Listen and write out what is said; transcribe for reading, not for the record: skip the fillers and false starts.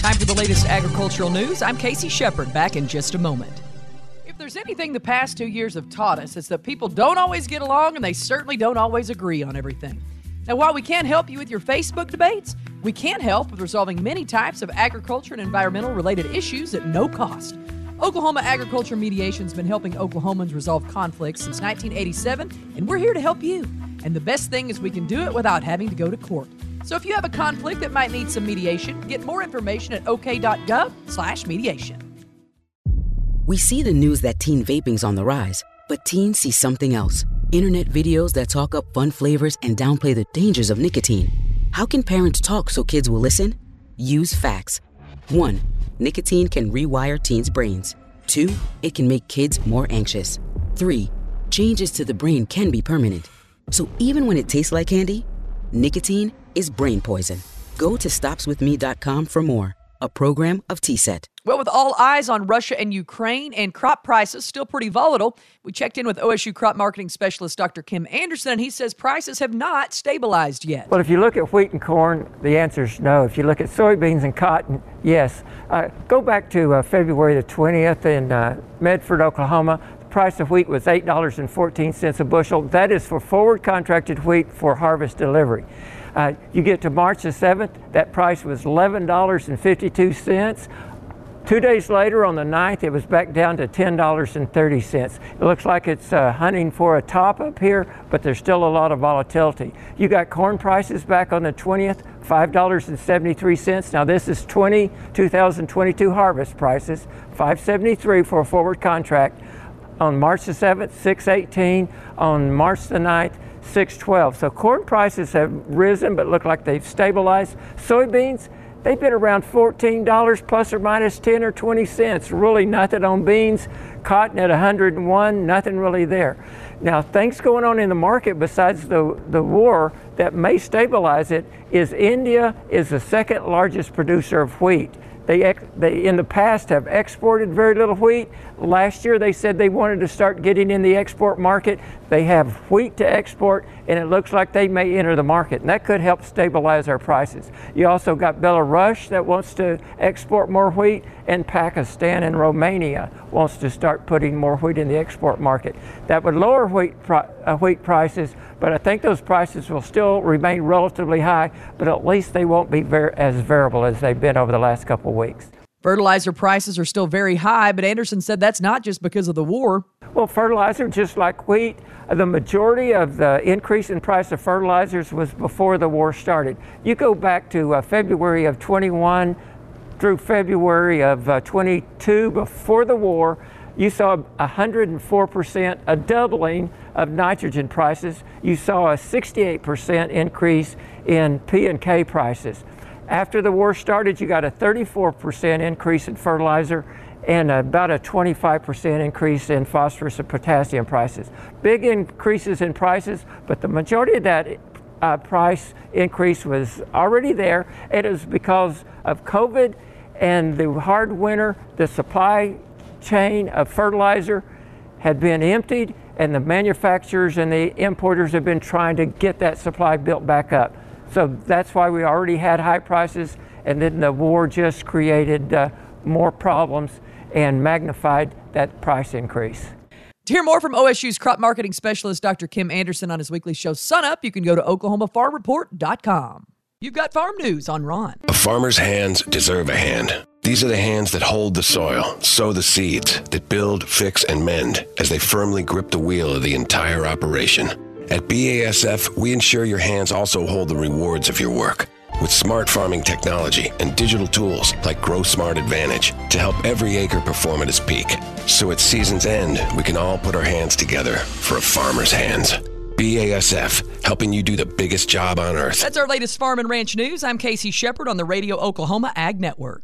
Time for the latest agricultural news. I'm Casey Shepard, back in just a moment. If there's anything the past 2 years have taught us, it's that people don't always get along and they certainly don't always agree on everything. Now, while we can't help you with your Facebook debates, we can help with resolving many types of agriculture and environmental related issues at no cost. Oklahoma Agriculture Mediation's been helping Oklahomans resolve conflicts since 1987, and we're here to help you. And the best thing is we can do it without having to go to court. So if you have a conflict that might need some mediation, get more information at ok.gov/mediation. We see the news that teen vaping's on the rise, but teens see something else. Internet videos that talk up fun flavors and downplay the dangers of nicotine. How can parents talk so kids will listen? Use facts. 1. Nicotine can rewire teens' brains. 2. It can make kids more anxious. 3. Changes to the brain can be permanent. So even when it tastes like candy, nicotine is brain poison. Go to stopswithme.com for more. A program of TSET. Well, with all eyes on Russia and Ukraine and crop prices still pretty volatile, we checked in with OSU crop marketing specialist Dr. Kim Anderson, and he says prices have not stabilized yet. Well, if you look at wheat and corn, the answer is no. If you look at soybeans and cotton, yes. Go back to February the 20th in Medford, Oklahoma. The price of wheat was $8.14 a bushel. That is for forward contracted wheat for harvest delivery. You get to March the 7th, that price was $11.52. 2 days later, on the 9th, it was back down to $10.30. It looks like it's hunting for a top up here, but there's still a lot of volatility. You got corn prices back on the 20th, $5.73. Now this is 2022 harvest prices, $5.73 for a forward contract. On March the 7th, $6.18. On March the 9th, $6.12. So corn prices have risen, but look like they've stabilized. Soybeans, they've been around $14 plus or minus 10 or 20 cents. Really nothing on beans. Cotton at 101, nothing really there. Now, things going on in the market besides the war that may stabilize it is India is the second largest producer of wheat. They in the past have exported very little wheat. Last year they said they wanted to start getting in the export market. They have wheat to export, and it looks like they may enter the market, and that could help stabilize our prices. You also got Belarus that wants to export more wheat, and Pakistan and Romania wants to start putting more wheat in the export market. That would lower wheat prices, but I think those prices will still remain relatively high, but at least they won't be as variable as they've been over the last couple of weeks. Fertilizer prices are still very high, but Anderson said that's not just because of the war. Well, fertilizer, just like wheat, the majority of the increase in price of fertilizers was before the war started. You go back to February of 21 through February of 22 before the war, you saw 104%, a doubling of nitrogen prices. You saw a 68% increase in P&K prices. After the war started, you got a 34% increase in fertilizer and about a 25% increase in phosphorus and potassium prices. Big increases in prices, but the majority of that price increase was already there. It is because of COVID and the hard winter. The supply chain of fertilizer had been emptied, and the manufacturers and the importers have been trying to get that supply built back up. So that's why we already had high prices, and then the war just created more problems and magnified that price increase. To hear more from OSU's crop marketing specialist, Dr. Kim Anderson, on his weekly show, Sun Up, you can go to OklahomaFarmReport.com. You've got farm news on Ron. A farmer's hands deserve a hand. These are the hands that hold the soil, sow the seeds, that build, fix, and mend as they firmly grip the wheel of the entire operation. At BASF, we ensure your hands also hold the rewards of your work with smart farming technology and digital tools like GrowSmart Advantage to help every acre perform at its peak. So at season's end, we can all put our hands together for a farmer's hands. BASF, helping you do the biggest job on earth. That's our latest Farm and Ranch news. I'm Casey Shepard on the Radio Oklahoma Ag Network.